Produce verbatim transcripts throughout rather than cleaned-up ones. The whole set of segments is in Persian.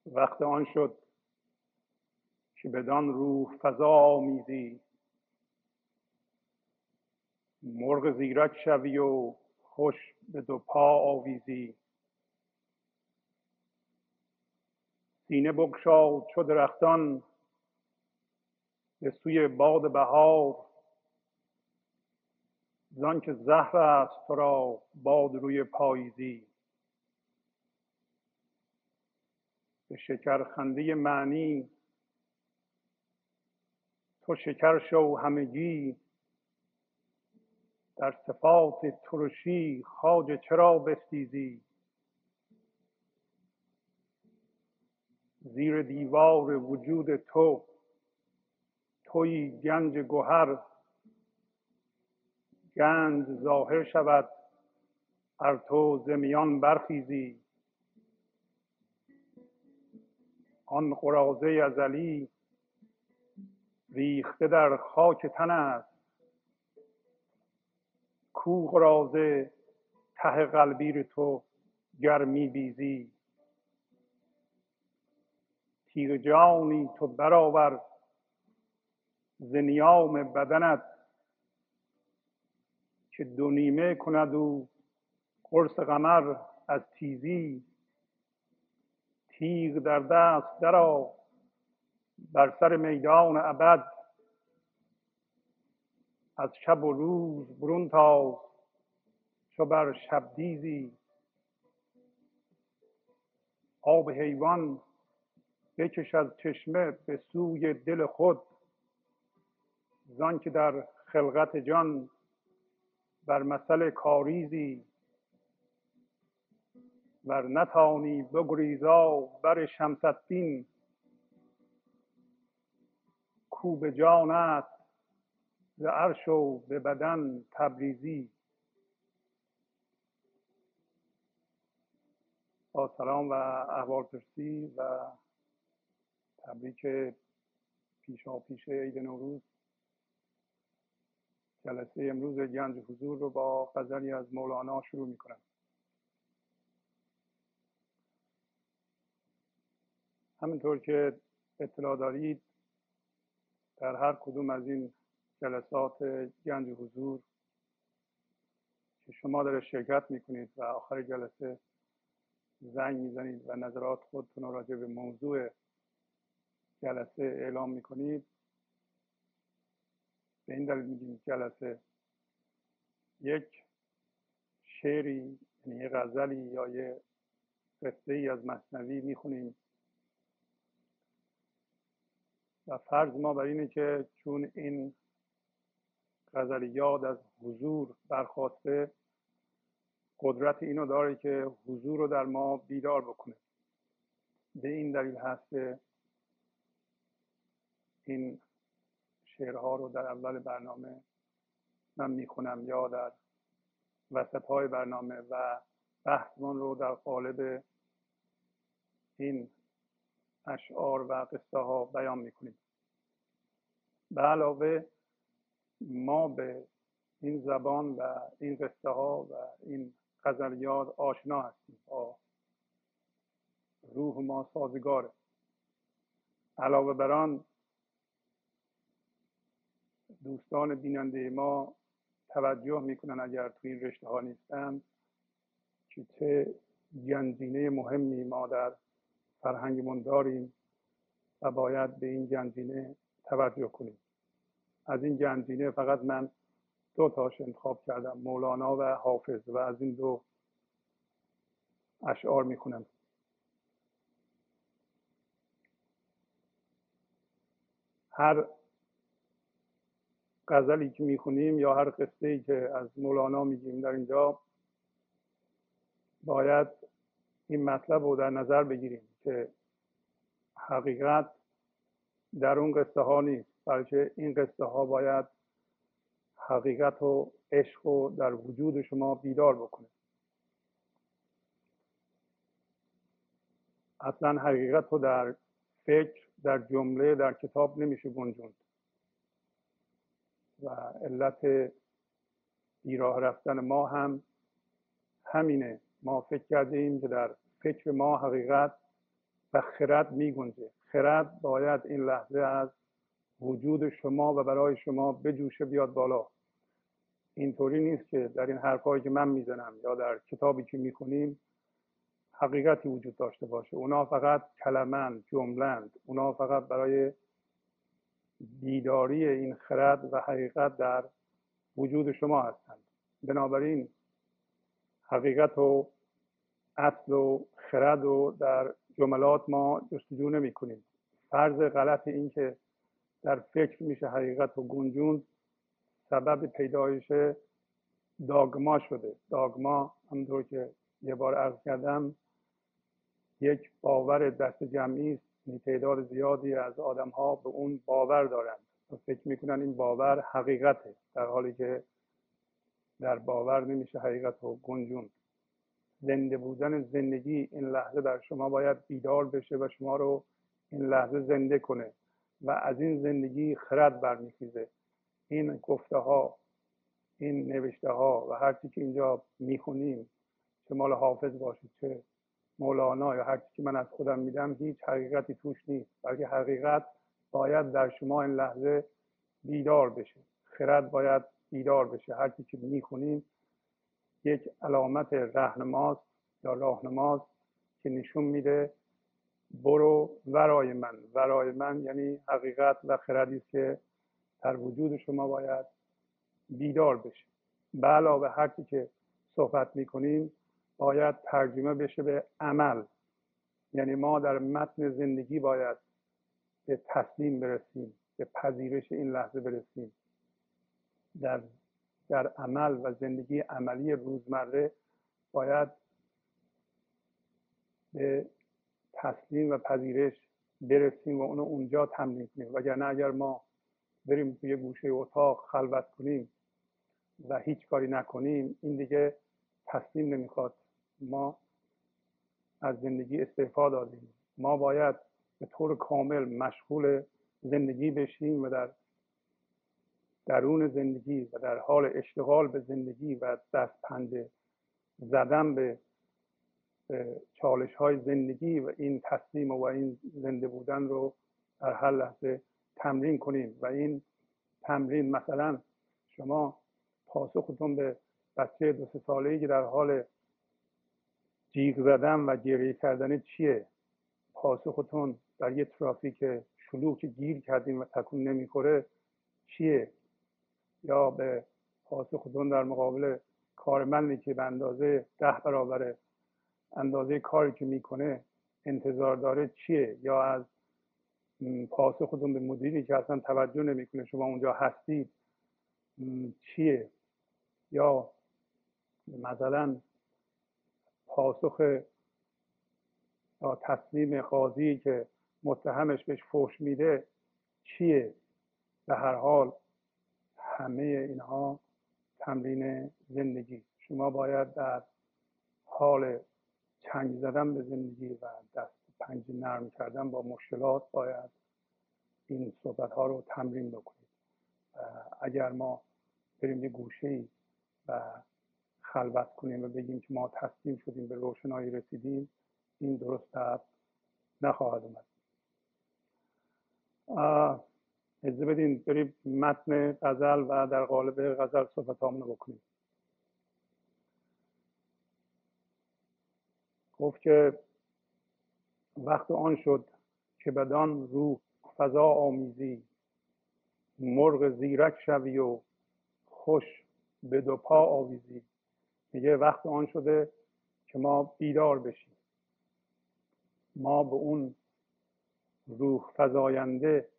وقت آن شد که بدان روح فضا آمیزی، مرغ زیرک شوی و خوش به دو پا آویزی. سینه بگشا چو درختان به سوی باد بهار، زان که زهر است تو را باد روی پاییزی. به شکرخنده معنی تو شکر شو همگی، در صفات ترشی خواجه چرا بستیزی. زیر دیوار وجود تو تویی گنج گهر، گنج ظاهر شود ار تو ز میان برخیزی. آن قراضه ازلی ریخته در خاک تن است، کو قراضه ته قلبیر تو گر می بیزی. تیغ جانی تو برآور ز نیام بدنت، که دو نیمه کند او قرص قمر از تیزی. تیغ در دست درآ بر سر میدان ابد، از شب و روز برون تاز چو بر شبدیزی. آب حیوان بکش از چشمه به سوی دل خود، زان که در خلقت جان بر مثل کاریزی. ور نتانی بگریزا بر شمس الدین، کو به جان است ز عرش و به بدن تبریزی. با سلام و احوالپرسی و تبریک پیشا پیش عید نوروز، جلسه امروز گنج حضور رو با غزلی از مولانا شروع می کنم. همینطور که اطلاع دارید در هر کدوم از این جلسات گنج حضور که شما در شرکت میکنید و آخر جلسه زنگ میزنید و نظرات خودتون رو راجع به موضوع جلسه اعلام میکنید، به این دلیل میگیم جلسه. یک شعری، یعنی یه غزلی یا یه قصه ای از مثنوی میخونیم و فرض ما بر اینه که چون این غزلیات از حضور برخواسته، قدرت اینو داره که حضور رو در ما بیدار بکنه. به این دلیل هست که این شعرها رو در اول برنامه من میخونم یا در وسط های برنامه و بحثمون رو در قالب این اشعار و قصه ها بیان میکنیم. به علاوه ما به این زبان و این قصه ها و این غزلیات آشنا هستیم، با روح ما سازگاره. علاوه بر آن دوستان بیننده ما توجه میکنن اگر تو این رشته ها نیستن که چه گنجینه مهمی ما در فرهنگمون داریم و باید به این گنجینه توجه کنیم. از این گنجینه فقط من دو تاش انتخاب کردم، مولانا و حافظ، و از این دو اشعار میخونم. هر غزلی که میخونیم یا هر قصه‌ای که از مولانا میگیم در اینجا باید این مطلب رو در نظر بگیریم که حقیقت در اون قصه ها نیست، بلکه این قصه ها باید حقیقت و عشق رو در وجود شما بیدار بکنه. اصلا حقیقت رو در فکر، در جمله، در کتاب نمیشه گنجوند و علت بیراه رفتن ما هم همینه. ما فکر کرده ایم که در فکر ما حقیقت و خرد میگنجه. خرد باید این لحظه از وجود شما و برای شما بجوشه بیاد بالا. اینطوری نیست که در این حرفایی که من میزنم یا در کتابی که میخونیم حقیقتی وجود داشته باشه. اونا فقط کلمند، جملند. اونا فقط برای بیداری این خرد و حقیقت در وجود شما هستند. بنابراین حقیقت و اصل و خرد و در جملات ما جستجو نمی کنیم. فرض غلط این که در فکر میشه حقیقت و گنجوند سبب پیدایش داگما شده. داگما همونطور که یه بار عرض کردم یک باور دست جمعی است. تعداد زیادی از آدم ها به اون باور دارند و فکر میکنن این باور حقیقته، در حالی که در باور نمیشه حقیقت و گنجوند. زنده بودن زندگی این لحظه در شما باید بیدار بشه و شما رو این لحظه زنده کنه و از این زندگی خرد برمیخیزه. این گفته ها، این نوشته ها و هر چی که اینجا میخونیم، چه مال حافظ باشه چه مولانا یا هر چی که من از خودم میدم، هیچ حقیقتی توش نیست، بلکه حقیقت باید در شما این لحظه بیدار بشه. خرد باید بیدار بشه. هر چی که میخونیم یک علامت راهنماست یا راهنماست که نشون میده برو ورای من. ورای من یعنی حقیقت و خردی است که در وجود شما باید بیدار بشه. به علاوه هر چی که صحبت میکنیم باید ترجمه بشه به عمل. یعنی ما در متن زندگی باید به تسلیم برسیم، به پذیرش این لحظه برسیم. در در عمل و زندگی عملی روزمره باید به تسلیم و پذیرش برسیم و اونو اونجا تمرین کنیم. وگرنه اگر ما بریم توی گوشه اتاق خلوت کنیم و هیچ کاری نکنیم، این دیگه تسلیم نمیخواد. ما از زندگی استعفا دادیم. ما باید به طور کامل مشغول زندگی بشیم و در درون زندگی و در حال اشتغال به زندگی و دست پنجه زدن به چالش های زندگی و این تسلیم و این زنده بودن رو در هر لحظه تمرین کنیم. و این تمرین، مثلا شما پاسختون به بچه دو سه ساله‌ای که در حال جیغ زدن و گریه کردن چیه؟ پاسختون در یه ترافیک شلوغ که گیر کردیم و تکون نمیخوره چیه؟ یا به پاسختون در مقابل کارمندی که به اندازه ده برابر اندازه کاری که میکنه انتظار داره چیه؟ یا از پاسختون به مدیری که اصلا توجه نمیکنه شما اونجا هستید چیه؟ یا مثلا پاسخ یا تصمیم قاضی که متهمش بهش فحش میده چیه؟ به هر حال همه اینها تمرین زندگی. شما باید در حال چنگ زدن به زندگی و دست پنجه نرم کردن با مشکلات باید این صحبت ها رو تمرین بکنید. اگر ما بریم یه گوشه‌ای و خلوت کنیم و بگیم که ما تسلیم شدیم به روشنایی رسیدیم، این درست در نخواهد اومد. اجازه بدین بریم متن غزل و در قالب غزل صحبت هامون رو بکنیم. گفت که وقت آن شد که بدان روح فضا آمیزی، مرغ زیرک شوی و خوش به دو پا آویزی. میگه وقت آن شده که ما بیدار بشیم، ما به اون روح فزاینده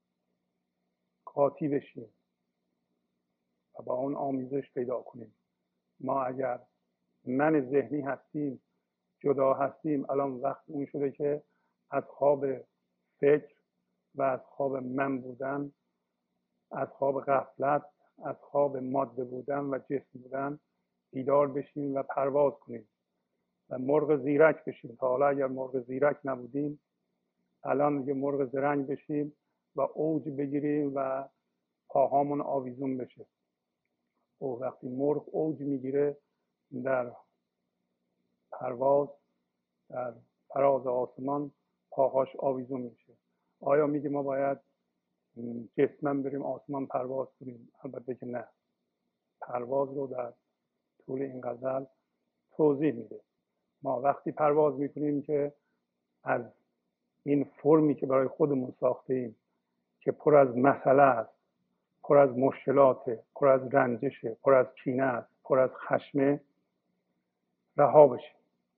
قاطی بشیم و با اون آمیزش پیدا کنیم. ما اگر من ذهنی هستیم، جدا هستیم، الان وقت اون شده که از خواب فکر و از خواب من بودن، از خواب غفلت، از خواب ماده بودن و جسم بودن بیدار بشیم و پرواز کنیم و مرغ زیرک بشیم. تا حالا اگر مرغ زیرک نبودیم، الان دیگه مرغ زرنگ بشیم و اوج بگیریم و پاهامون آویزون بشه. او وقتی مرغ اوج میگیره در پرواز، در فراز آسمان، پاهاش آویزون میشه. آیا میگه ما باید جسمن بریم آسمان پرواز کنیم؟ البته که نه. پرواز رو در طول این غزل توضیح میده. ما وقتی پرواز میکنیم که از این فرمی که برای خودمون ساخته ایم که پر از مسئله است، پر از مشکلات، پر از رنجشه، پر از کینه است، پر از خشمه، رها بشیم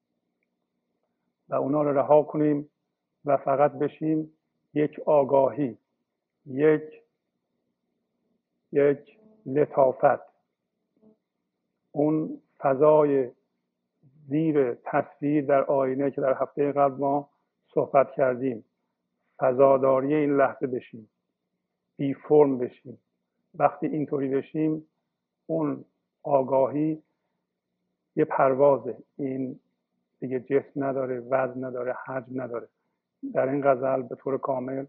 و اونا رو رها کنیم و فقط بشیم یک آگاهی، یک یک لطافت. اون فضای زیر تصویر در آینه که در هفته قبل ما صحبت کردیم، فضاداری این لحظه بشیم، بی فرم بشیم. وقتی اینطوری بشیم اون آگاهی یه پروازه، این دیگه جسم نداره، وزن نداره، حجم نداره. در این غزل به طور کامل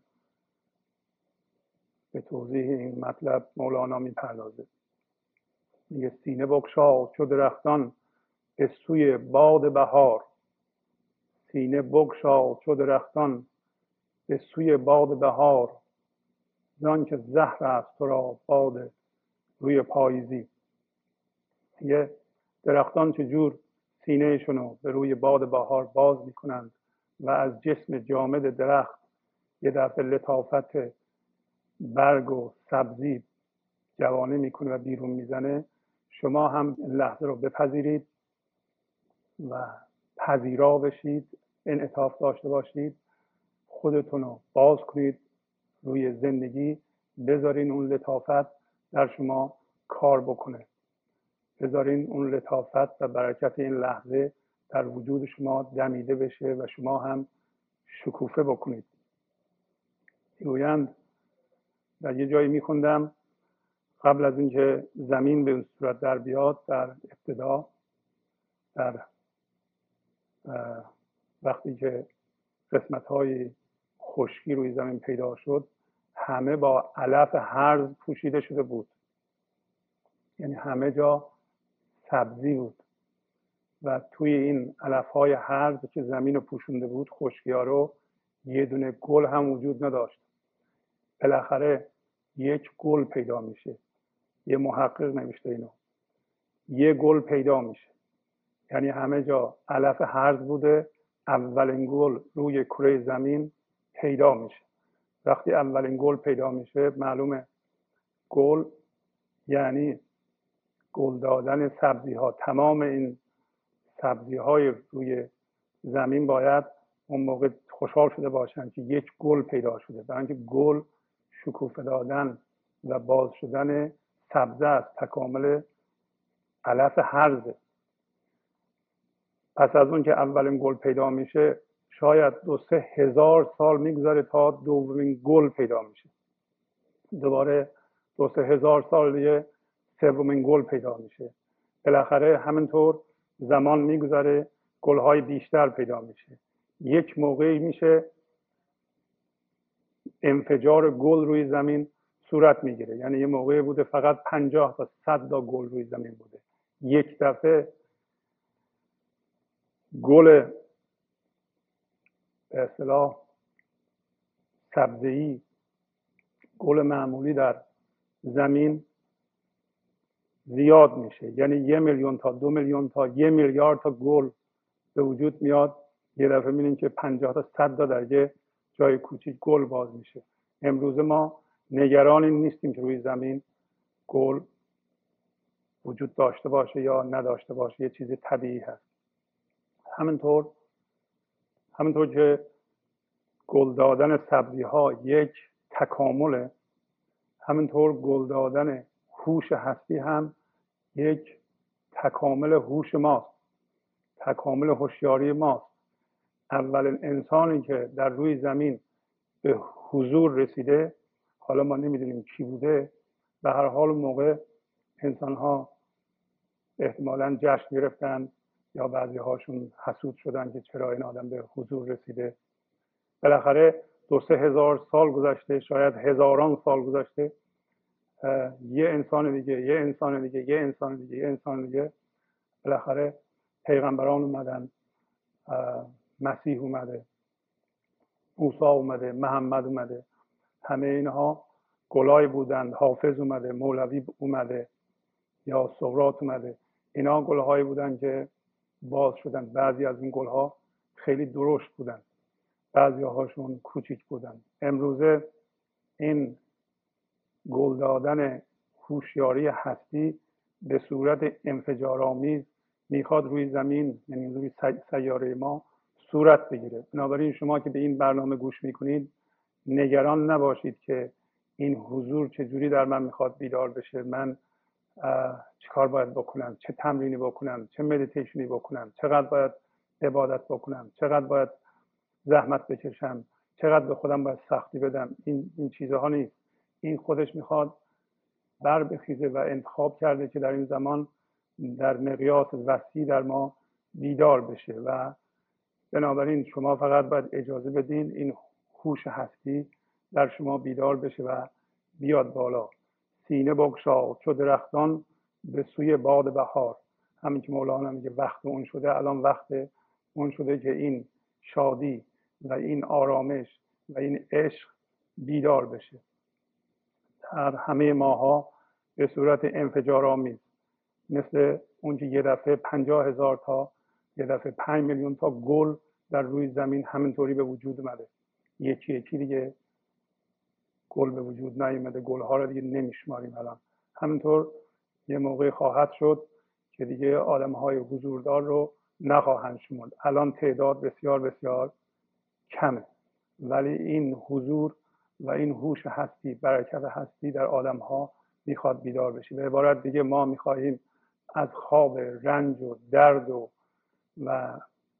به توضیح این مطلب مولانا میپردازه. میگه سینه بگشا چو درختان به سوی باد بهار، سینه بگشا چو درختان به سوی باد بهار، زان که زهر است تو را باد روی پاییزی. یه درختان چجور سینهشون رو به روی باد بهار باز میکنند و از جسم جامد درخت یه دفعه لطافت برگ و سبزی جوانه میکنه و بیرون میزنه. شما هم این لحظه رو بپذیرید و پذیرا بشید، انعطاف داشته باشید، خودتون رو باز کنید روی زندگی، بذارین اون لطافت در شما کار بکنه، بذارین اون لطافت و برکت این لحظه در وجود شما دمیده بشه و شما هم شکوفه بکنید. میگویند، در یه جایی میخوندم قبل از اینکه زمین به صورت در بیاد، در ابتدا، در وقتی که قسمت های خشکی روی زمین پیدا شد، همه با علف هرز پوشیده شده بود، یعنی همه جا سبزی بود و توی این علف های هرز که زمین رو پوشونده بود، خشکی ها رو، یه دونه گل هم وجود نداشت. بالاخره یک گل پیدا میشه. یه محقق نوشته اینو، یه گل پیدا میشه، یعنی همه جا علف هرز بوده، اولین گل روی کره زمین پیدا میشه. وقتی اولین گل پیدا میشه، معلومه گل یعنی گل دادن سبزی ها. تمام این سبزی های روی زمین باید اون موقع خوشحال شده باشن که یک گل پیدا شده، برای اینکه گل شکوفه دادن و باز شدن سبزه است، تکامل علف هرزه. پس از اون که اولین گل پیدا میشه، شاید دو سه هزار سال میگذاره تا دومین گل پیدا میشه. دوباره دو سه هزار سال دیگه سومین گل پیدا میشه. بالاخره همینطور زمان میگذره، گلهای بیشتر پیدا میشه. یک موقعی میشه انفجار گل روی زمین صورت میگیره، یعنی یه موقعی بوده فقط پنجاه تا صد تا گل روی زمین بوده. یک دفعه گل به اصطلاح سبزه‌ای، گل معمولی در زمین زیاد میشه، یعنی یه میلیون تا دو میلیون تا یه میلیارد تا گل به وجود میاد. یه دفعه میبینیم که پنجاه تا صد تا در یه جای کوچیک گل باز میشه. امروز ما نگران این نیستیم که روی زمین گل وجود داشته باشه یا نداشته باشه، یه چیز طبیعی هست. همینطور همینطور که گل دادن سبزی ها یک تکامله، همینطور گل دادن هوش هستی هم یک تکامل هوش ماست، تکامل هوشیاری ماست. اولین انسانی که در روی زمین به حضور رسیده، حالا ما نمیدونیم کی بوده، به هر حال موقع انسان ها احتمالاً جشن گرفتن یا بعضی هاشون حسود شدن که چرا این آدم به حضور رسیده. بالاخره دو سه هزار سال گذشته، شاید هزاران سال گذشته، یه انسان دیگه یه انسان دیگه یه انسان دیگه یه انسان دیگه بالاخره پیغمبران اومدن، مسیح اومده، موسی اومده، محمد اومده، همه اینها گلای بودند. حافظ اومده، مولوی اومده یا سقراط اومده. اینا گلهایی بودند که باز شدن. بعضی از این گلها خیلی درشت بودن، بعضی هاشون کوچیک بودن. امروزه این گل دادن هوشیاری هستی به صورت انفجارآمیز میخواد روی زمین، یعنی روی سیاره ما صورت بگیره. بنابراین شما که به این برنامه گوش میکنید نگران نباشید که این حضور چجوری در من میخواد بیدار بشه، من چه کار باید بکنم، چه تمرینی بکنم، چه مدیتیشنی بکنم، چقدر باید عبادت بکنم، چقدر باید زحمت بکشم، چقدر به خودم باید سختی بدم. این این چیزها نیست. این خودش میخواد بر بخیزه و انتخاب کرده که در این زمان در مقیاس وسیع در ما بیدار بشه و بنابراین شما فقط باید اجازه بدین این هوش هستی در شما بیدار بشه و بیاد بالا. سینه بگشا چو درختان به سوی باد بهار. همین که مولانا میگه وقت اون شده، الان وقت اون شده که این شادی و این آرامش و این عشق بیدار بشه در همه ماها به صورت انفجارآمیز، مثل اون که یه دفعه پنجاه هزار تا، یه دفعه پنج میلیون تا گل در روی زمین همینطوری به وجود اومده. یکی یکی دیگه گل به وجود نیومده، گلها رو دیگه نمیشماریم. الان همینطور یه موقع خواهد شد که دیگه آدمهای حضوردار رو نخواهند شمرد. الان تعداد بسیار بسیار کمه، ولی این حضور و این هوش هستی، برکت هستی در آدمها میخواد بیدار بشه. به عبارت دیگه ما میخواهیم از خواب رنج و درد و و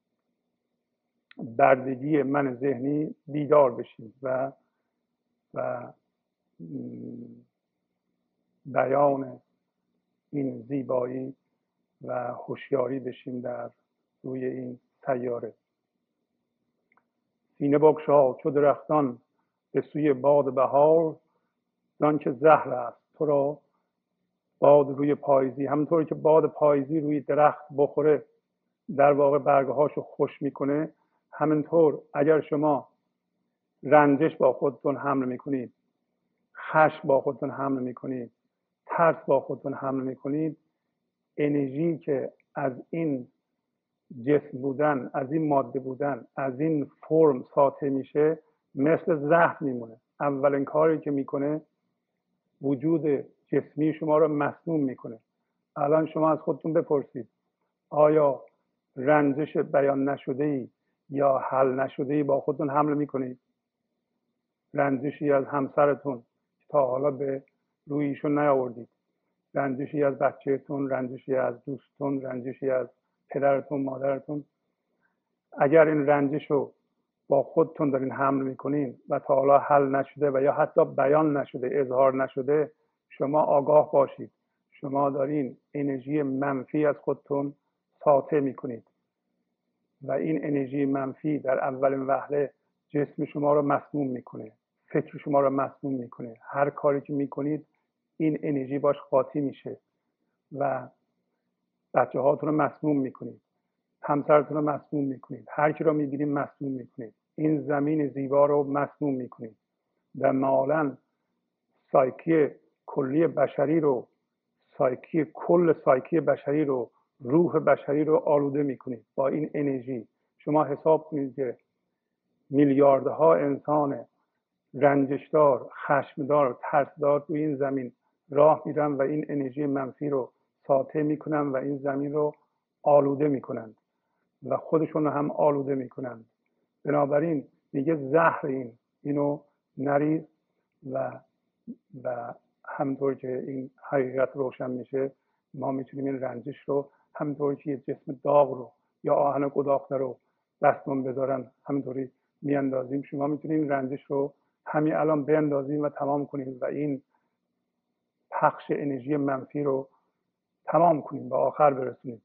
بردگی من ذهنی بیدار بشیم و و بیان این زیبایی و هوشیاری بشیم در روی این سیاره. سینه بگشا چو درختان به سوی باد بهار، زان که زهر است تو را باد روی پاییزی. همونطوری که باد پاییزی روی درخت بخوره در واقع برگهاشو خوش میکنه، همینطور اگر شما رنجش با خودتون حمل میکنید، خشم با خودتون حمل میکنید، ترس با خودتون حمل میکنید، انرژی که از این جسم بودن، از این ماده بودن، از این فرم ساطع میشه مثل زهر میمونه. اولین کاری که میکنه وجود جسمی شما رو مسموم میکنه. الان شما از خودتون بپرسید آیا رنجش بیان نشده ای یا حل نشده ای با خودتون حمل میکنید؟ رنجشی از همسرتون که تا حالا به روی ایشون نیاوردید، رنجشی از بچهتون، رنجشی از دوستتون، رنجشی از پدرتون، مادرتون، اگر این رنجش رو با خودتون دارین حمل میکنین و تا حالا حل نشده و یا حتی بیان نشده، اظهار نشده، شما آگاه باشید شما دارین انرژی منفی از خودتون ساطع میکنید و این انرژی منفی در اولین وهله جسم شما رو مسموم میکنه، فکر شما رو مسموم میکنه. هر کاری که میکنید این انرژی باش قاطی میشه و بچه هاتون رو مسموم میکنید، همسرتون رو مسموم میکنید، هر کی رو میبینید مسموم میکنید، این زمین زیبا رو مسموم میکنید و معالاً سایکی کلی بشری رو، سایکی کل سایکی بشری رو، روح بشری رو آلوده میکنید با این انرژی. شما حساب کنید که میلیاردها انسان رنجشدار، خشمدار، ترسدار روی این زمین راه میرن و این انرژی منفی رو ساطع میکنن و این زمین رو آلوده میکنن و خودشون رو هم آلوده میکنن. بنابراین میگه زهر این اینو نریز و و همونطور که این حقیقت روشن میشه ما میتونیم این رنجش رو همونطور که یه جسم داغ رو یا آهن گداخته رو دستمون بذارن همونطوری میاندازیم، شما میتونید رنجش رو همین الان بیاندازیم و تمام کنیم و این پخش انرژی منفی رو تمام کنیم، به آخر برسونیم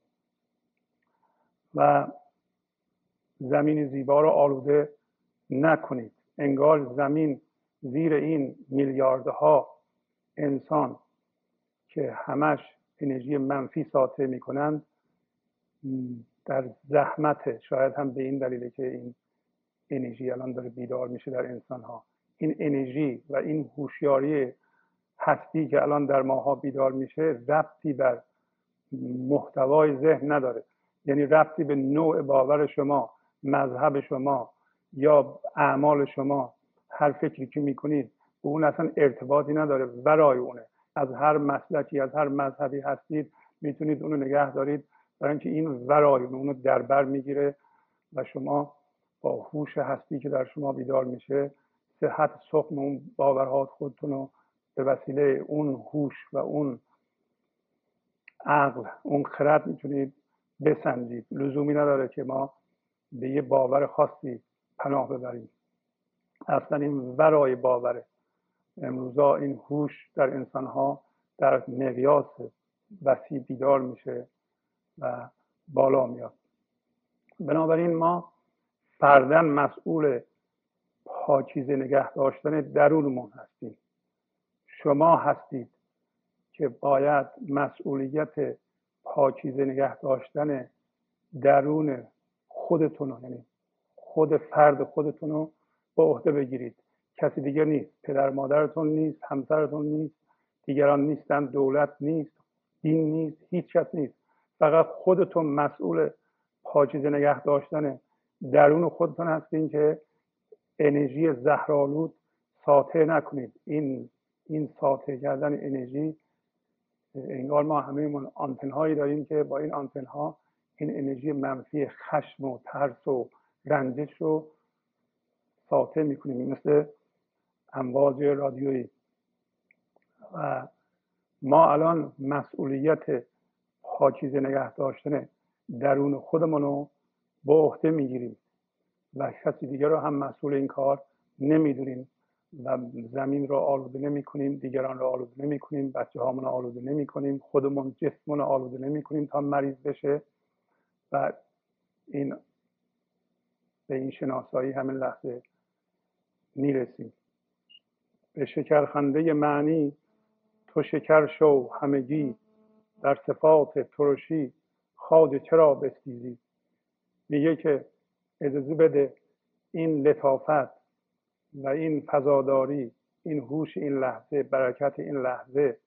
و زمین زیبا رو آلوده نکنید. انگار زمین زیر این میلیاردها انسان که همش انرژی منفی ساطع میکنند در زحمت، شاید هم به این دلیله که این انرژی الان داره بیدار میشه در انسان ها. این انرژی و این هوشیاری هستی که الان در ماها بیدار میشه ربطی بر محتوای ذهن نداره، یعنی ربطی به نوع باور شما، مذهب شما یا اعمال شما، هر فکری که میکنید به اون اصلا ارتباطی نداره، ورای اونه. از هر مسلکی، از هر مذهبی هستید میتونید اونو نگه دارید، برای اینکه این ورای اونو در بر میگیره و شما با هوش هستی که در شما بیدار میشه صحت سخن اون باورهات خودتون رو به وسیله اون هوش و اون عقل، اون خرد میتونید بسنجید. لزومی نداره که ما به یه باور خاصی پناه ببریم، اصلا این ورای باوره. امروزا این هوش در انسانها در مقیاس وسیع بیدار میشه و بالا میاد. بنابراین ما فرداً مسئول پاکیزه نگه داشتن درونمون هستیم. شما هستید که باید مسئولیت پاکیزه نگه داشتن درون خودتون رو، یعنی خود فرد خودتون رو به عهده بگیرید. کسی دیگه نیست، پدر مادرتون نیست، همسرتون نیست، دیگران نیستن، دولت نیست، دین نیست، هیچ کس نیست. فقط خودتون مسئول پاکیزه نگه داشتن درون خودتون هستین که انرژی زهرآلود ساطع نکنید. این این ساطع کردن انرژی، انگار ما همه‌مون آنتن هایی داریم که با این آنتن ها این انرژی منفی خشم و ترس و رنجش رو ساطع میکنیم، مثل امواج رادیویی. و ما الان مسئولیت پاکیزه نگه داشتن درون خودمون رو به عهده میگیریم و کسی دیگر رو هم مسئول این کار نمیدونیم و زمین رو آلوده نمی کنیم، دیگران رو آلوده نمی کنیم، بچه هامون رو آلوده نمی کنیم، خودمون جسممون رو آلوده نمی کنیم تا مریض بشه. و این به این شناسایی همین لحظه میرسیم. به شکرخنده معنی تو شکر شو همگی، در صفات ترشی خواجه چرا بستیزی. میگه که اجازه بده این لطافت و این فضاداری، این هوش این لحظه، برکت این لحظه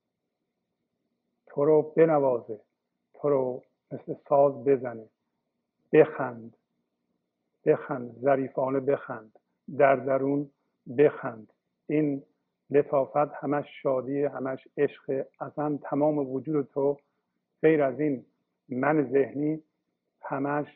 تو رو بنوازه، تو رو مثل ساز بزنه. بخند، بخند، ظریفانه بخند، در درون بخند. این لطافت همش شادیه، همش عشق. اصلا تمام وجود تو غیر از این من ذهنی همش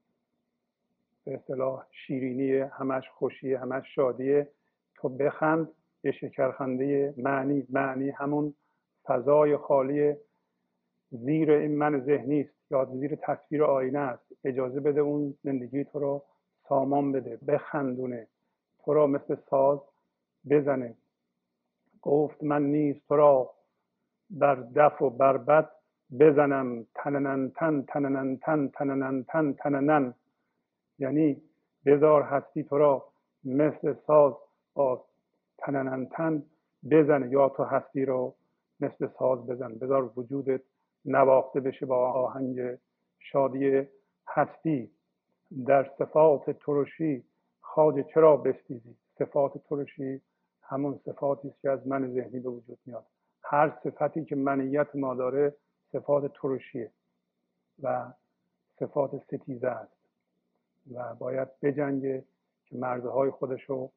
به اصطلاح شیرینیه، همش خوشیه، همش شادیه. تو بخند به شکرخنده معنی. معنی همون فضای خالی زیر این من ذهنی است یا زیر تصویر آینه است. اجازه بده اون زندگی تو رو سامان بده، بخندونه، تو رو مثل ساز بزنه. گفت من نیز تو را بر دف و بربط بزنم تننن تن تننن تن تننن تن تننن. یعنی بذار هستی تو را مثل ساز با تننن تن بزنه، یا تو هستی رو مثل ساز بزن. بذار وجودت نواخته بشه با آهنگ شادی هستی. در صفات ترشی خواجه چرا بستیزی. صفات ترشی همون صفاتی است که از من ذهنی به وجود میاد. هر صفتی که منیت ما داره صفات ترشیه و صفات ستیزه است و باید بجنگه که مرزهای خودش رو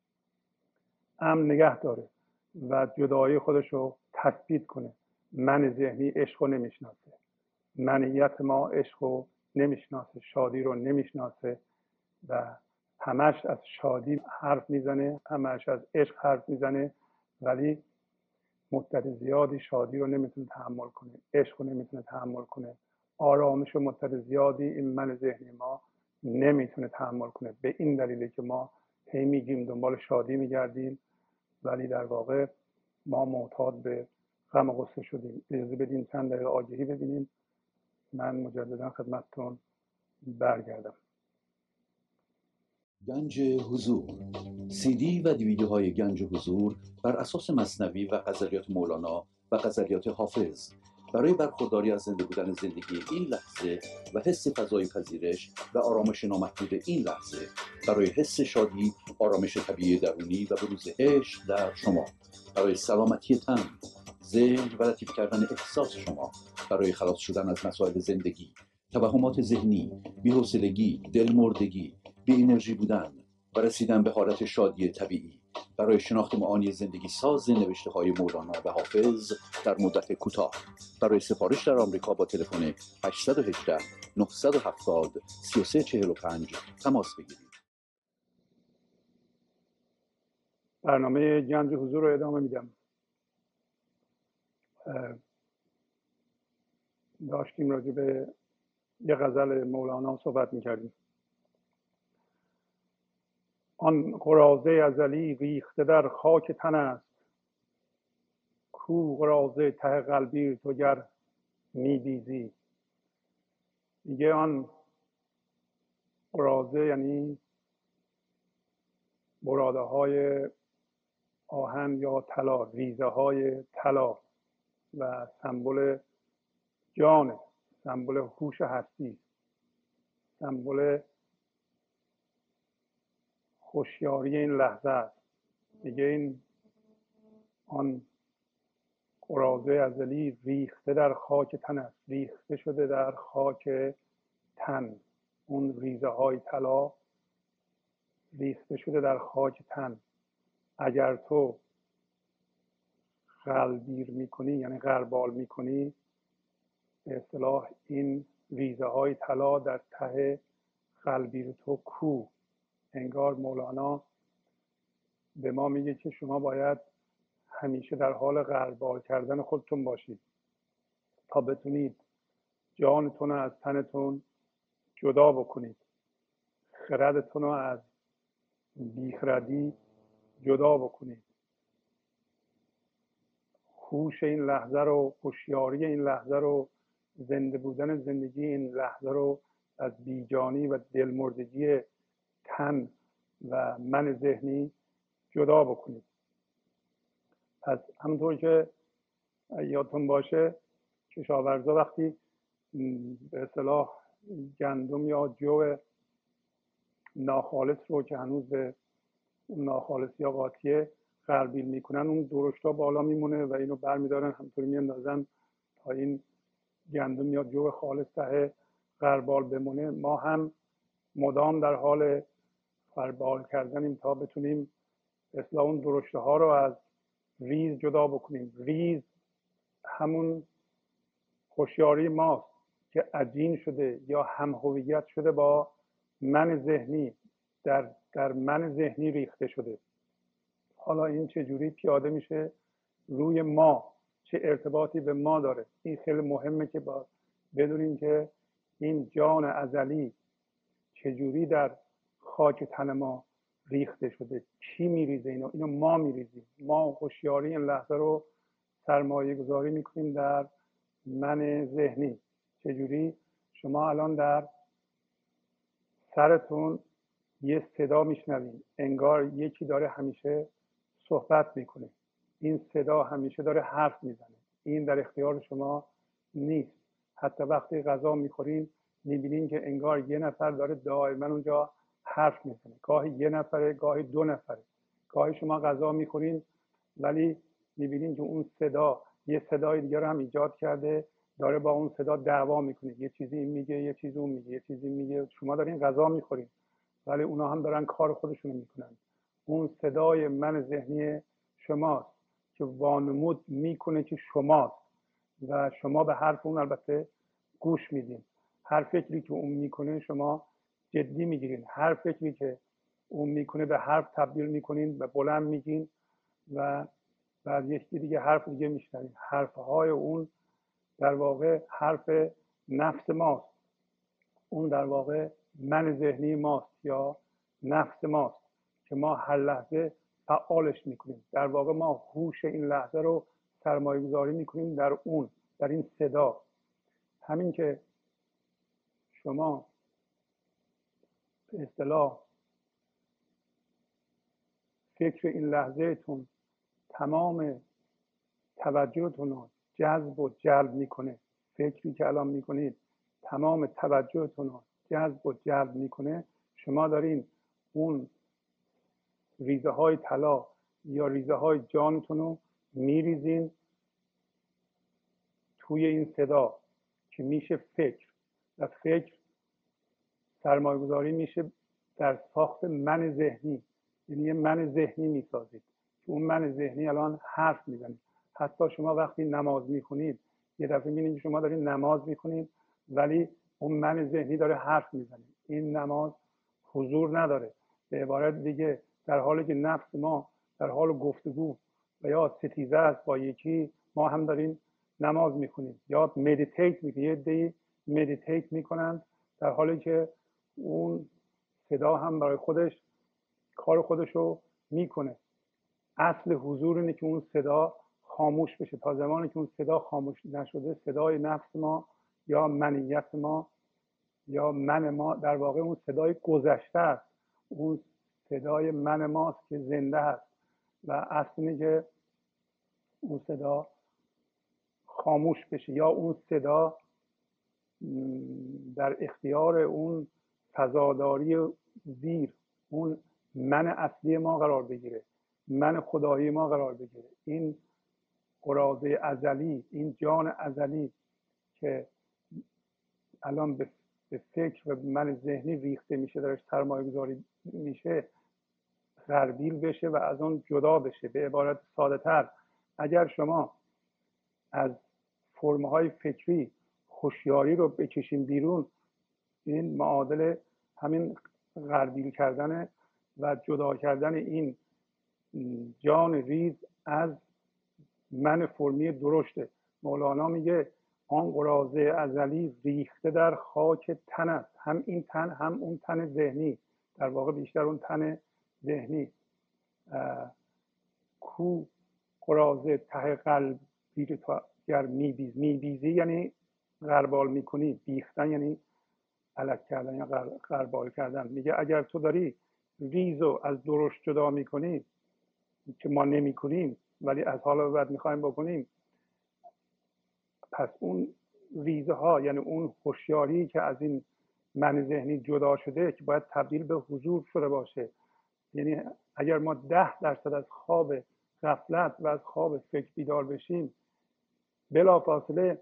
امن نگه داره و جدایی خودش رو تثبیت کنه. من ذهنی عشق رو نمیشناسه، منیت ما عشق رو نمیشناسه، شادی رو نمیشناسه و همش از شادی حرف میزنه، همش از عشق حرف میزنه، ولی مدت زیادی شادی رو نمیتونه تحمل کنه، عشق رو نمیتونه تحمل کنه، آرامش و مدت زیادی این من ذهنی ما نمیتونه تحمل کنه. به این دلیله که ما هی میگیم دنبال شادی میگردیم ولی در واقع ما معتاد به غم و غصه شدیم. اجازه بدین چند دقیقه آگهی ببینیم، من مجددا خدمتتون برگردم. گنج حضور، سی دی و دیویدیوهای گنج حضور بر اساس مثنوی و غزلیات مولانا و غزلیات حافظ برای برخورداری از زنده بودن زندگی این لحظه و حس فضای پذیرش و آرامش نامحدود این لحظه، برای حس شادی، آرامش طبیعی درونی و بروز عشق در شما، برای سلامتی تن، ذهن و لطیف کردن احساس شما، برای خلاص شدن از مسائل زندگی، توهمات ذهنی، بی‌حوصلگی، دلمردگی، بی انرژی بودن و رسیدن به حالت شادی طبیعی، برای شناخت معانی زندگی ساز نوشته های مولانا و حافظ در مدت کوتاه. برای سفارش در آمریکا با تلفن هشت یک هشت، نه هفت صفر، سه سه چهار پنج تماس بگیرید. برنامه گنج حضور رو ادامه میدم. داشتیم راجع به یه غزل مولانا صحبت میکردیم. آن قراضه ازلی ریخته در خاک تن است، کو قراضه ته قلبی تو گر میبیزی. میگه آن قراضه یعنی براده های آهن یا طلا، ریزه های طلا و سمبل جان، سمبل هوش هستی، سمبل هوشیاری این لحظه است. میگه این آن قراضه ازلی ریخته در خاک تن است، ریخته شده در خاک تن. اون ریزه های طلا ریخته شده در خاک تن. اگر تو غلبیر میکنی یعنی غربال میکنی، به اصطلاح این ریزه های طلا در ته غلبیر تو کو. انگار مولانا به ما میگه که شما باید همیشه در حال غربال کردن خودتون باشید تا بتونید جانتون رو از تنتون جدا بکنید، خردتون رو از بیخردی جدا بکنید، هوش این لحظه رو، هوشیاری این لحظه رو، زنده بودن زندگی این لحظه رو از بیجانی و دلمردگی تن و من ذهنی جدا بکنید. پس همونطور که یادتون باشه کشاورزا وقتی به اصطلاح گندم یا جو ناخالص رو که هنوز به ناخالص یا قاطیه غربیل میکنن، اون درشتا بالا میمونه و اینو برمیدارن همطوری میاندازن تا این گندم یا جو خالص ته غربال بمونه. ما هم مدام در حال غربال کردنیم تا بتونیم اصلا اون درشته ها رو از ریز جدا بکنیم. ریز همون هوشیاری ماست که عجین شده یا هم هویت شده با من ذهنی، در در من ذهنی ریخته شده. حالا این چجوری پیاده میشه روی ما، چه ارتباطی به ما داره؟ این خیلی مهمه که با بدونیم که این جان ازلی چجوری در خاک تن ما ریخته شده. کی میریزه اینو؟ اینو ما میریزیم. ما هوشیاری این لحظه رو سرمایه گذاری میکنیم در من ذهنی. چجوری؟ شما الان در سرتون یه صدا میشنوید، انگار یکی داره همیشه صحبت میکنه. این صدا همیشه داره حرف میزنه. این در اختیار شما نیست. حتی وقتی غذا میخورین میبینین که انگار یه نفر داره دائما اونجا حرف میزنه. گاهی یه نفره، گاهی دو نفره. گاهی شما غذا میخورین ولی میبینین که اون صدا یه صدای دیگه رو هم ایجاد کرده، داره با اون صدا دعوا میکنه. یه چیزی این میگه، یه چیزی اون میگه، یه چیزی میگه. شما دارین غذا میخورین ولی اونا هم دارن کار خودشونو میکنن. اون صدای من ذهنی شماست که وانمود میکنه که شماست و شما به حرف اون البته گوش میدین. هر فکری که اون میکنه شما جدی میگیرین. هر فکری که اون میکنه به حرف تبدیل میکنین، به بلند میگین و بعد یکی دیگه حرف دیگه میشنوین. حرفهای اون در واقع حرف نفس ماست. اون در واقع من ذهنی ماست یا نفس ماست که ما هر لحظه فعالش میکنیم. در واقع ما هوش این لحظه رو سرمایه گذاری میکنیم در اون، در این صدا. همین که شما به اصطلاح فکر این لحظه تون تمام توجهتون رو جذب و جلب میکنه. فکری که الان میکنید تمام توجهتون رو جذب و جلب میکنه. شما دارین اون ریزه های طلا یا ریزه های جانتون رو میریزین توی این صدا که میشه فکر. و فکر سرمایه گذاری میشه در ساخت من ذهنی. یعنی یه من ذهنی میسازید که اون من ذهنی الان حرف میزنه. حتی شما وقتی نماز میخونید یه دفعه میبینید شما دارید نماز میخونید ولی اون من ذهنی داره حرف میزنه. این نماز حضور نداره. به عبارت دیگه در حالی که نفس ما در حال گفتگو و یا ستیزه است با یکی، ما هم داریم نماز میخونیم یا مدیتیت میکنیم. یه دی مدیتیت میکنند در حالی که اون صدا هم برای خودش کار خودش رو میکنه. اصل حضور اینه که اون صدا خاموش بشه. تا زمانی که اون صدا خاموش نشده صدای نفس ما یا منیت ما یا من ما در واقع اون صدای گذشته است. اون صدای من ماست که زنده است و اصل اینه که اون صدا خاموش بشه یا اون صدا در اختیار اون فضاداری زیر اون من اصلی ما قرار بگیره، من خدایی ما قرار بگیره. این قراضه ازلی، این جان ازلی که الان به فکر و من ذهنی ریخته میشه، درش سرمایه گذاری میشه، غربیل بشه و از اون جدا بشه. به عبارت ساده تر، اگر شما از فرم‌های فکری هوشیاری رو بکشیم بیرون، این معادل همین غربیل کردن و جدا کردن این جان ریز از من فرمی درشته. مولانا میگه آن قراضه ازلی ریخته در خاک تن است. هم این تن هم اون تن ذهنی، در واقع بیشتر اون تن ذهنی. کو قراضه ته قلبی رو تو گر میبیز، میبیزی یعنی غربال میکنی، بیختن یعنی علک کردن یا غربال کردن. میگه اگر تو داری ریز رو از درشت جدا میکنی که ما نمیکنیم ولی از حالا به بعد میخوایم بکنیم، پس اون ریزه ها یعنی اون هوشیاری که از این من ذهنی جدا شده که باید تبدیل به حضور شده باشه. یعنی اگر ما ده درصد از خواب غفلت و از خواب فکر بیدار بشیم، بلافاصله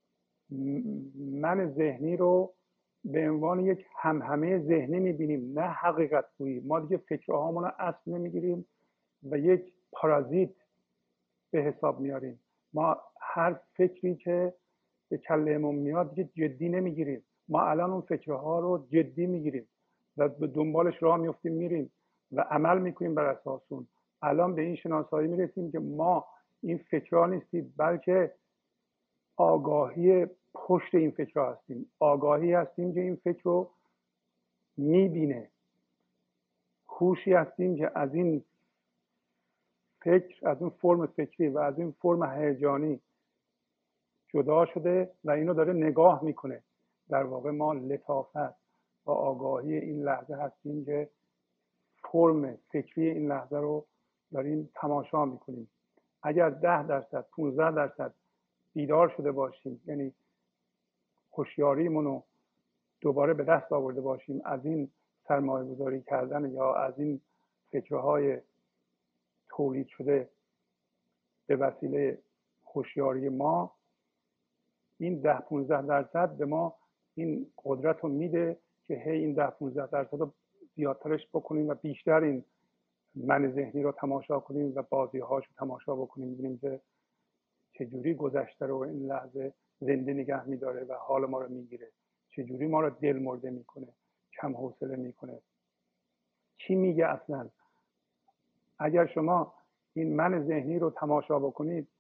من ذهنی رو به عنوان یک همهمه ذهنی میبینیم، نه حقیقت گویی. ما دیگه فکرهامون رو اصل نمیگیریم و یک پارازیت به حساب میاریم. ما هر فکری که به کلهمون میاد دیگه جدی نمیگیریم. ما الان اون فکرها رو جدی میگیریم و به دنبالش راه میفتیم، میریم و عمل میکنیم بر اساس اون. الان به این شناسایی میرسیم که ما این فکرها نیستیم، بلکه آگاهی پشت این فکرها هستیم. آگاهی هستیم که این فکر رو میبینه. هوشی هستیم که از این فکر، از این فرم فکری و از این فرم هیجانی جدا شده و اینو داره نگاه میکنه. در واقع ما لطافت و آگاهی این لحظه هستیم که فرم فکری این لحظه رو داریم تماشا میکنیم. اگر ده درصد پونزده درصد بیدار شده باشیم، یعنی هوشیاریمون رو دوباره به دست آورده باشیم از این سرمایه گذاری کردن یا از این فکرهای تولید شده به وسیله هوشیاری ما، این ده پونزده درصد به ما این قدرت رو میده که هی این ده پونزده درصد رو زیادترش بکنیم و بیشتر این من ذهنی رو تماشا کنیم و بازی هاش رو تماشا بکنیم، ببینیم که چجوری گذشته رو این لحظه زنده نگه میداره و حال ما رو میگیره، چجوری ما رو دل مرده میکنه، کم حوصله میکنه. چی میگه اصلا؟ اگر شما این من ذهنی رو تماشا بکنید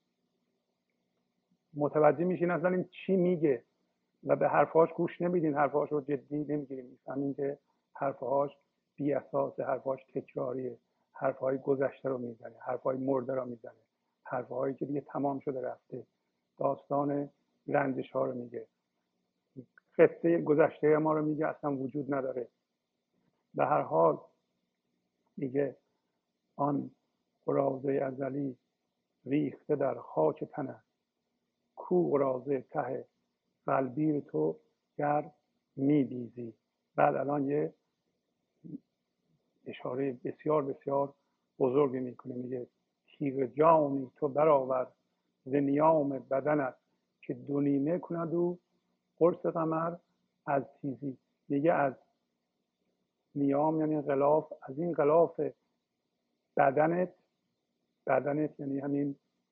متوجه میشین اصلا این چی میگه و به حرفاش گوش نمیدین، حرفاش رو جدی نمیگیرین. میفهمین که حرفاش بی اساسه، حرفاش تکراریه، حرفهای گذشته رو میزنه، حرفهای مرده رو میزنه، حرفهایی که دیگه تمام شده رفته، داستان رنجش ها رو میگه، قصه گذشته ما رو میگه اصلا وجود نداره. به هر حال میگه آن قراضه ازلی ریخته در خاک تن است. کو رازه ته قلبی تو گر میدیزی. بعد الان یه اشاره بسیار بسیار بزرگی میکنه، میگه تیغ جانی تو برآور ز نیام بدنت که دو نیمه کند او قرص قمر از تیزی. میگه از نیام یعنی غلاف، از این غلاف بدنت، بدنت یعنی همین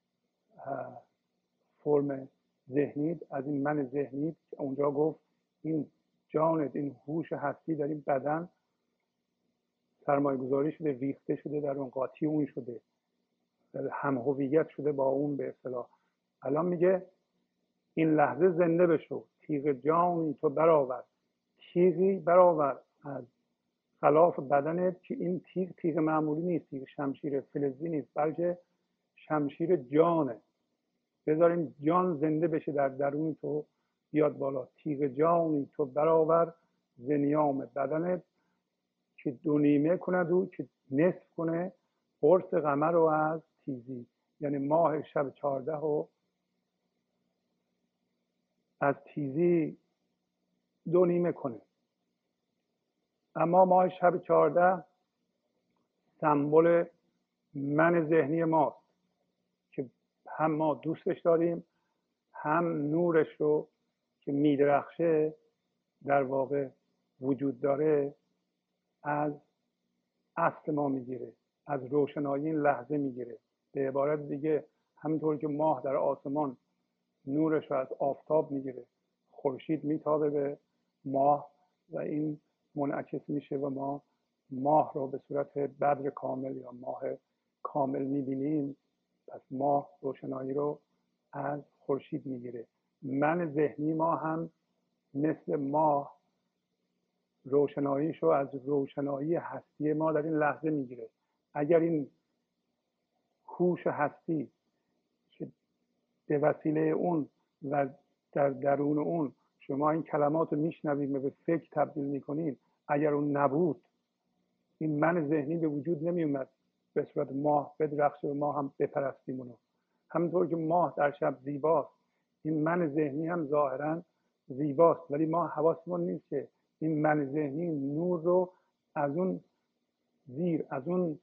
فرم ذهنی، از این من ذهنی که اونجا گفت این جانت، این هوش هستی در این بدن سرمایه گذاری شده، ریخته شده در اون، قاطی اون شده، هم هویت شده با اون به اصطلاح. الان میگه این لحظه زنده بشو، تیغ جانی تو برآور، تیغی برآور از غلاف بدنت که این تیغ تیغ معمولی نیست، تیغ شمشیر فلزی نیست، بلکه شمشیر جانه. بذاریم جان زنده بشه در درون تو بیاد بالا. تیغ جانی تو برآور ز نیام بدنت که دو نیمه کند او، که نصف کنه قرص قمر رو از تیزی، یعنی ماه شب چهارده و از تیزی دو نیمه کنه. اما ماه شب چهارده سمبل من ذهنی ماست که هم ما دوستش داریم، هم نورش رو که میدرخشه در واقع وجود داره از اصل ما میگیره، از روشنایی این لحظه میگیره. به عبارت دیگه همینطور که ماه در آسمان نورش رو از آفتاب میگیره، خورشید میتابه به ماه و این منعکس میشه و ما ماه رو به صورت بدر کامل یا ماه کامل میبینیم. پس ماه روشنایی رو از خورشید میگیره. من ذهنی ما هم مثل ماه روشناییش رو از روشنایی هستی ما در این لحظه میگیره. اگر این هوش هستی که به وسیله اون و در درون اون شما این کلمات رو میشنوید و به فکر تبدیل میکنید، اگر اون نبود این من ذهنی به وجود نمیومد به صورت ماه بدرخشه و ما هم بپرستیم اونو. همونطور که ماه در شب زیباست، این من ذهنی هم ظاهرا زیباست، ولی ما حواسمون نیست که این من ذهنی نور رو از اون زیر، از اون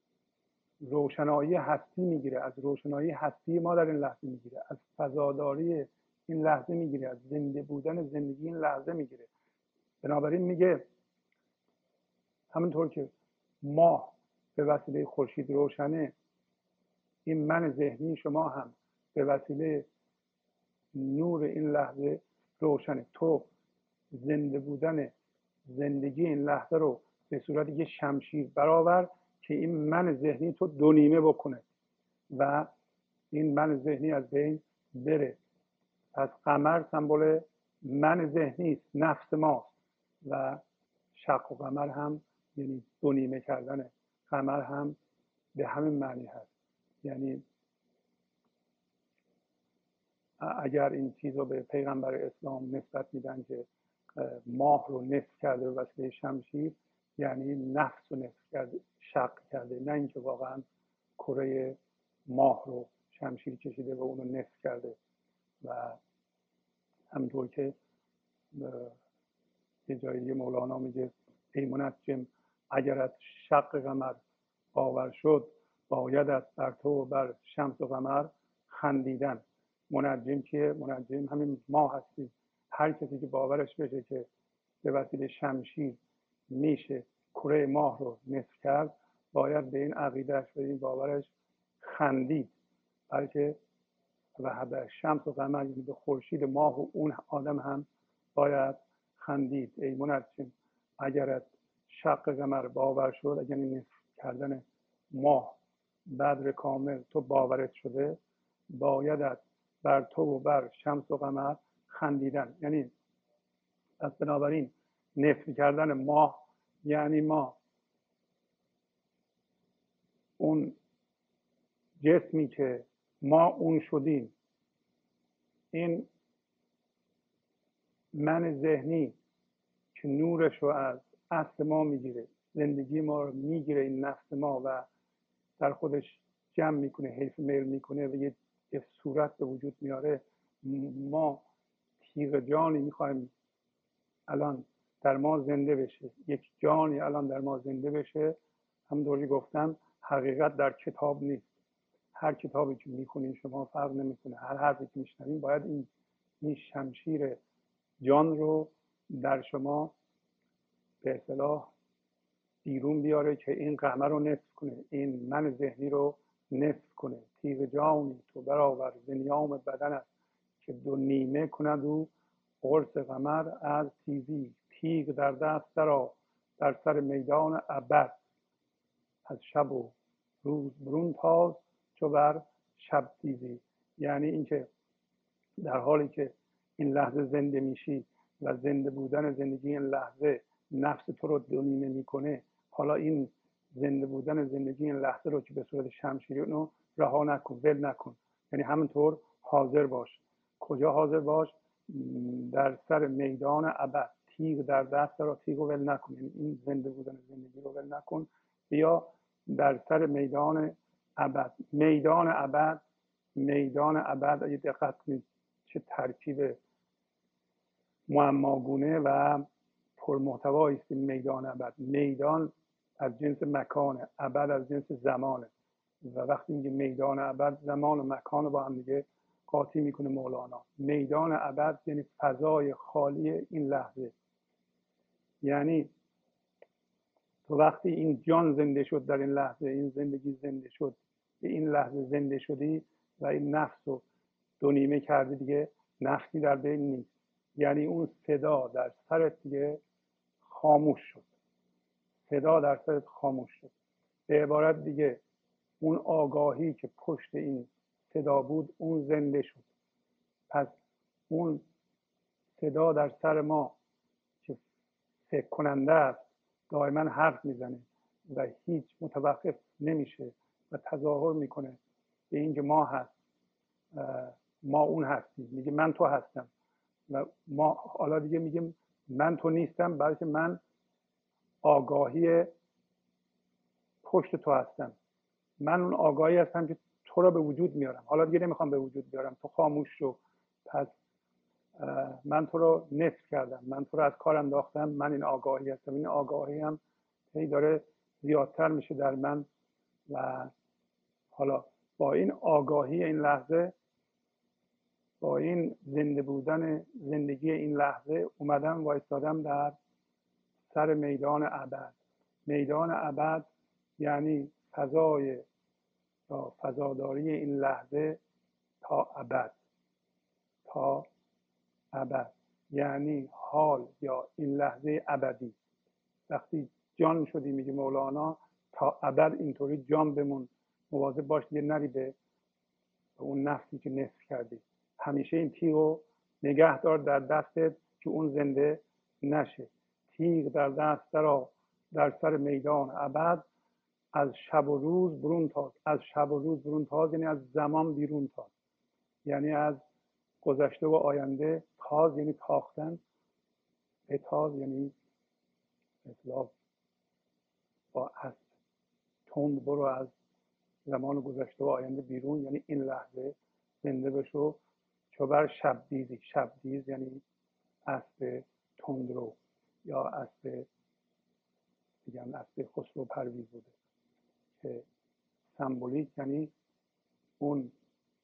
روشنایی هستی میگیره، از روشنایی هستی ما در این لحظه میگیره، از فضاداری این لحظه میگیره، از زنده بودن زندگی این لحظه میگیره. بنابراین میگه همونطور که ماه به وسیله خورشید روشنه، این من ذهنی شما هم به وسیله نور این لحظه روشنه. تو زنده بودن زندگی این لحظه رو به صورت یه شمشیر برآور که این من ذهنی تو دو نیمه بکنه و این من ذهنی از بین بره. پس قمر سمبل من ذهنی است، نفس ماست، و شق و قمر هم یعنی دو نیمه کردن قمر هم به همین معنی هست. یعنی اگر این چیز رو به پیغمبر اسلام نسبت میدن که ماه رو نصف کرده به وسیله شمشیر، یعنی نفس رو نصف کرده، شق کرده، نه اینکه واقعا کره ماه رو شمشیر کشیده و اون رو نصف کرده. و همونطور که یه جای دیگه مولانا میگه ای منجم اگرت شق قمر باور شد، بایدت بر تو و بر شمس و قمر خندیدن. منجم کیه؟ منجم همین ما هستیم. هر کسی که باورش بشه که به وسیله شمشیر میشه کره ماه رو نصف کرد، باید به این عقیدهش و این باورش خندید، بلکه و به شمس و قمر یعنی به خورشید ماه و اون آدم هم باید خندید. ای منجم اگرت شق قمر باور شد، اگر نصف کردن ماه بدر کامل تو باورت شده، بایدت بر تو و بر شمس و قمر خندیدن. یعنی پس بنابراین نصف کردن ماه یعنی ما اون جسمی که ما اون شدیم، این من ذهنی که نورش رو از اصل ما میگیره، زندگی ما رو میگیره، این نفس ما، و در خودش جمع میکنه، حیف میل میکنه و یه صورت به وجود میاره. ما تیغ جانی میخوایم الان در ما زنده بشه، یک جانی الان در ما زنده بشه. همونطوری گفتم حقیقت در کتاب نیست. هر کتابی که میخونین شما فرق نمیکنه، هر حرفی که میشنوین باید این این شمشیر جان رو در شما به اصطلاح بیرون بیاره که این قمر رو نصف کنه، این من ذهنی رو نصف کنه. تیغ جانی تو برآور ز نیام بدنت که دو نیمه کند او قرص قمر از تیزی. تیغ در دست درآ در سر میدان ابد از شب و روز برون تاز چو بر شب تیزی. یعنی اینکه در حالی که این لحظه زنده میشی و زنده بودن زندگی این لحظه نفس تو رو دو نیمه میکنه، حالا این زنده بودن زندگی این لحظه رو که به صورت شمشیری رو رها نکن، ول نکن. یعنی همونطور حاضر باش. کجا حاضر باش؟ در سر میدان ابد. تیغ در دست را تیغ رو ول نکن، یعنی این زنده بودن زندگی رو ول نکن. بیا در سر میدان ابد. میدان ابد، میدان ابد، اگه دقت کنید چه ترکیب معماگونه و پرمحتوایی است. میدان ابد، میدان از جنس مکانه، ابد از جنس زمانه و وقتی میگه میدان ابد، زمان و مکان رو با هم دیگه قاطی میکنه مولانا. میدان ابد یعنی فضای خالی این لحظه. یعنی تو وقتی این جان زنده شد در این لحظه، این زندگی زنده شد، به این لحظه زنده شدی و این نفس رو دو نیمه کردی، دیگه نفسی در بین نیست. یعنی اون صدا در سرت دیگه خاموش شد. صدا در سرت خاموش شد. به عبارت دیگه اون آگاهی که پشت این صدا بود اون زنده شد. پس اون صدا در سر ما که فکر کننده است، دائما حرف میزنه و هیچ متوقف نمیشه و تظاهر میکنه به اینکه ما هست، ما اون هستیم. میگه من تو هستم و ما حالا دیگه میگیم من تو نیستم، بلکه من آگاهی پشت تو هستم. من اون آگاهی هستم که تو را به وجود میارم. حالا دیگه نمیخوام به وجود بیارم، تو خاموش شو. پس من تو رو نصف کردم، من تو رو از کار انداختم. من این آگاهی هستم. این آگاهی هم هی داره زیادتر میشه در من و حالا با این آگاهی این لحظه، با این زنده بودن زندگی این لحظه اومدم وایستادم در سر میدان ابد. میدان ابد یعنی فضای یا فضاداری این لحظه تا ابد. تا ابد یعنی حال یا این لحظه ابدی. وقتی جان شدی، میگه مولانا، تا ابد اینطوری جان بمون، مواظب باش دیگه نری به اون نفسی که نصف کردی. همیشه این تیغ رو نگه دار در دستت که اون زنده نشه. تیغ در دست درآ در سر میدان ابد از شب و روز برون تاز. از شب و روز برون تاز یعنی از زمان بیرون تاز، یعنی از گذشته و آینده. تاز یعنی تاختن، به تاز یعنی اطلاق با اسب تند برو از زمان گذشته و آینده بیرون، یعنی این لحظه زنده بشو. چو بر شب دیزی. شب دیز یعنی اسب تندرو یا اسب میگن اسب خسرو پرویز بوده که سمبولیک یعنی اون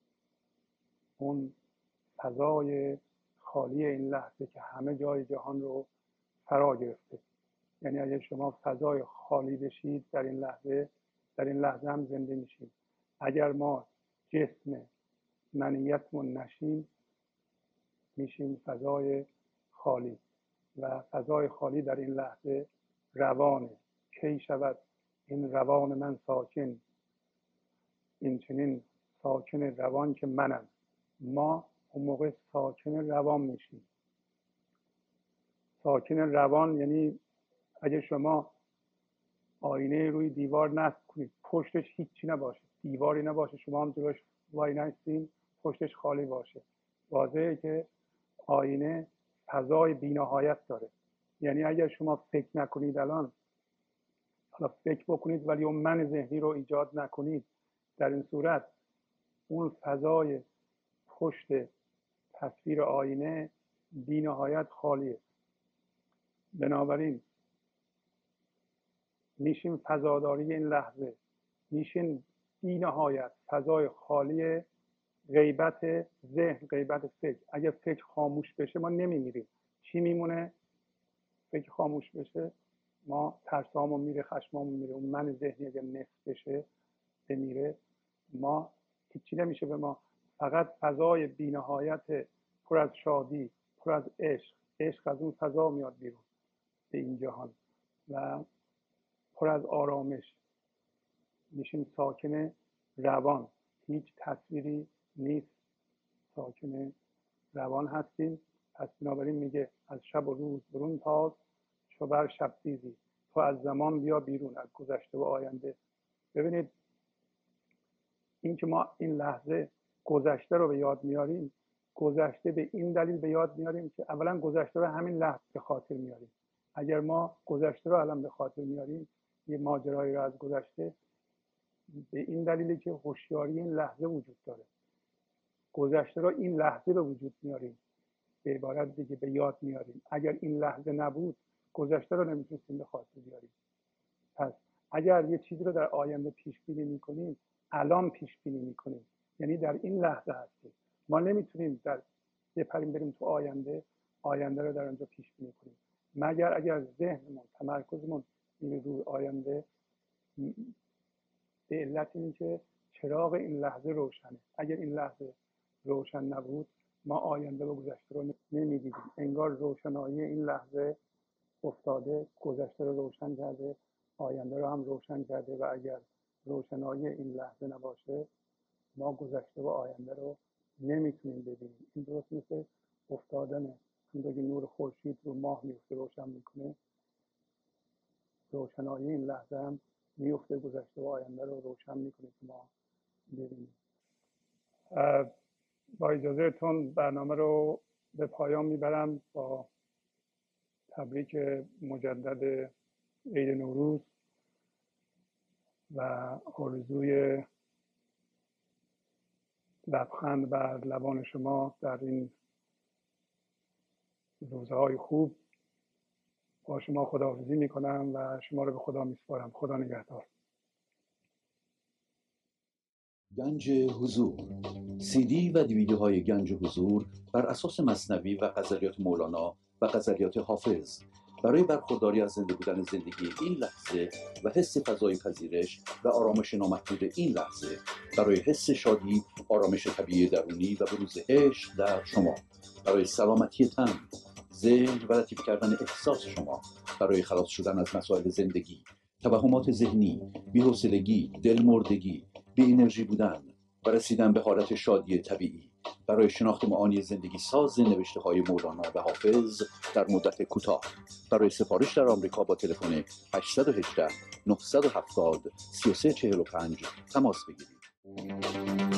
اون فضای خالی این لحظه که همه جای جهان رو فرا گرفته. یعنی اگر شما فضای خالی بشید در این لحظه، در این لحظه هم زنده میشید. اگر ما جسم منیتمون نشیم، میشیم فضای خالی و فضای خالی در این لحظه روانه. کی شود این روان من ساکن، این چنین ساکن روان که منم. ما اون موقع ساکن روان میشیم. ساکن روان یعنی اگه شما آینه روی دیوار نصب کنید، پشتش هیچی نباشه، دیواری نباشه، شما هم جلوش وای نستین، پشتش خالی باشه، واضحه که آینه فضای بی‌نهایت داره. یعنی اگر شما فکر نکنید الان، حالا فکر بکنید ولی اون من ذهنی رو ایجاد نکنید، در این صورت اون فضای پشت تصویر آینه بی نهایت خالیه. بنابراین میشیم فضاداری این لحظه، میشیم بی نهایت فضای خالی غیبت ذهن، غیبت فکر. اگر فکر خاموش بشه ما نمیمیریم. چی میمونه؟ فکر خاموش بشه ما ترسامون میره، خشمامون میره. اون من ذهنی اگر نصف بشه بمیره ما هیچی نمیشه به ما، فقط فضای بی نهایت پر از شادی، پر از عشق. عشق از اون فضا میاد بیرون به این جهان و پر از آرامش. میشیم ساکن روان، هیچ تصویری نیست، ساکن روان هستیم. پس بنابراین میگه از شب و روز برون تاز، چو بر شب تیزی تو از زمان بیا بیرون، از گذشته و آینده. ببینید این که ما این لحظه گذشته رو به یاد میاریم، گذشته به این دلیل به یاد میاریم که اولا گذشته رو همین لحظه به خاطر میاریم. اگر ما گذشته رو الان به خاطر میاریم، یه ماجرایی رو از گذشته، به این دلیلی که هوشیاری این لحظه وجود داره. گذشته رو این لحظه به وجود میاریم، به عبارت دیگه به یاد میاریم. اگر این لحظه نبود گذشته رو نمیتونستیم به خاطر بیاریم. پس اگر یه چیزی رو در آینده پیش بینی میکنیم، الان پیش بینی میکنیم، یعنی در این لحظه هستیم. ما نمیتونیم در بپریم بریم تو آینده، آینده رو در اونجا پیش بینی کنیم، مگر اگر ذهنمون، تمرکزمون میره روی آینده، به علت اینه که چراغ این لحظه روشنه. اگر این لحظه روشن نبود ما آینده و گذشته رو نمیدیدیم. انگار روشنایی این لحظه افتاده، گذشته رو روشن کرده، آینده رو هم روشن کرده و اگر روشنایی این لحظه نباشه ما گذشته و آینده رو نمیتونیم ببینیم. این درست مثل افتادنه. همونطور که نور خورشید رو ماه میفته روشن میکنه، روشنایی این لحظه هم میفته گذشته و آینده رو روشن میکنه که ما ببینیم. با اجازهتون برنامه رو به پایان میبرم با تبریک مجدد عید نوروز و آرزوی لبخند بر لبان شما در این روزهای خوب. با شما خداحافظی میکنم و شما رو به خدا میسپارم. خدا نگهدار. گنج حضور، سی دی و دیویدیوهای گنج حضور بر اساس مثنوی و غزلیات مولانا و غزلیات حافظ برای برخورداری از زنده بودن زندگی این لحظه و حس فضای پذیرش و آرامش نامحدود این لحظه، برای حس شادی، آرامش طبیعی درونی و بروز عشق در شما، برای سلامتی تن، ذهن و لطیف کردن احساس شما، برای خلاص شدن از مسائل زندگی، توهمات ذهنی، بی‌حوصلگی، دلمردگی، بی انرژی بودن و رسیدن به حالت شادی طبیعی، برای شناخت معانی زندگی ساز نوشته های مولانا و حافظ در مدت کوتاه. برای سفارش در آمریکا با تلفن هشت یک هشت نه هفت صفر سه سه چهار پنج تماس بگیرید.